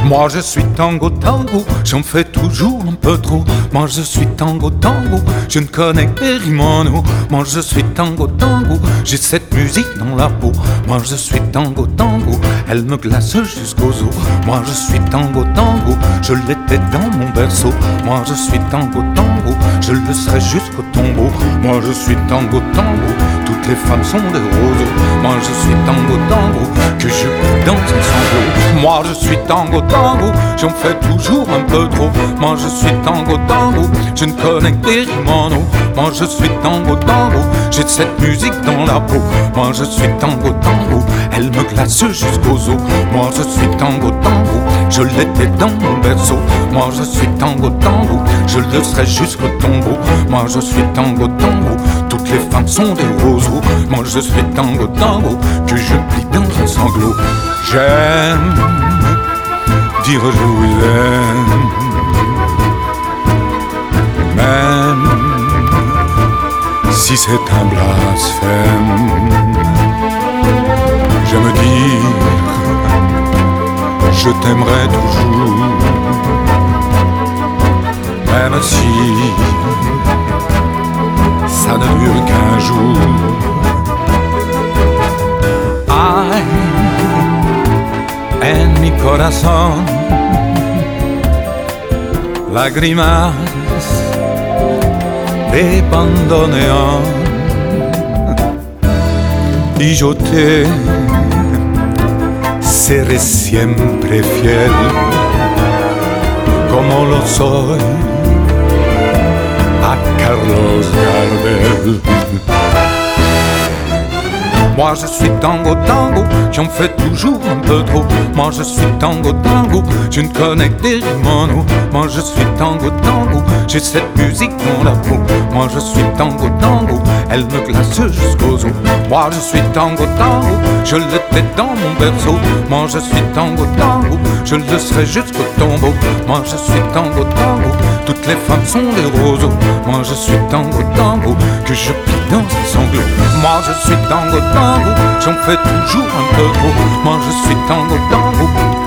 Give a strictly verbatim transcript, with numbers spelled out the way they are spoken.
Moi je suis tango tango, j'en fais toujours un peu trop. Moi je suis tango tango, je ne connais que des rimonos. Moi je suis tango tango, j'ai cette musique dans la peau. Moi je suis tango tango, elle me glace jusqu'aux os. Moi je suis tango tango, je l'étais dans mon berceau. Moi je suis tango tango, je le serai jusqu'au tombeau. Moi je suis tango tango, toutes les femmes sont des roseaux. Moi je suis tango tango, que je plie dans un sanglot. Moi je suis tango tango, j'en fais toujours un peu trop. Moi je suis tango tango, je ne connais que des rimonos. Moi je suis tango tango, j'ai cette musique dans la peau. Moi je suis tango tango, elle me glace jusqu'aux os. Moi je suis tango tango, je l'étais dans mon berceau. Moi je suis tango tango, je le serai jusqu'au tombeau. Moi je suis tango tango, toutes les femmes sont des roseaux. Moi je suis tango tango, que je plie dans un sanglot. J'aime dire je vous aime, même si c'est un blasphème. J'aime dire je t'aimerai toujours, même si ça ne dure qu'un jour. Ay, en mi corazón, lágrimas de bandoneón, y yo te seré siempre fiel, como lo soy a Carlos Gardel. Moi je suis tango tango, j'en fais toujours un peu trop. Moi je suis tango tango, je ne connais que des rimonos. Moi je suis tango tango, j'ai cette musique dans la peau. Moi je suis tango tango, elle me glace jusqu'aux os. Moi je suis tango tango, je l'étais dans mon berceau. Moi je suis tango tango, je le serai jusqu'au tombeau. Moi je suis tango tango, toutes les femmes sont des roseaux. Moi je suis tango tango, que je plie dans un sanglot. Moi je suis tango tango, j'en fais toujours un peu trop. Moi je suis tango tango,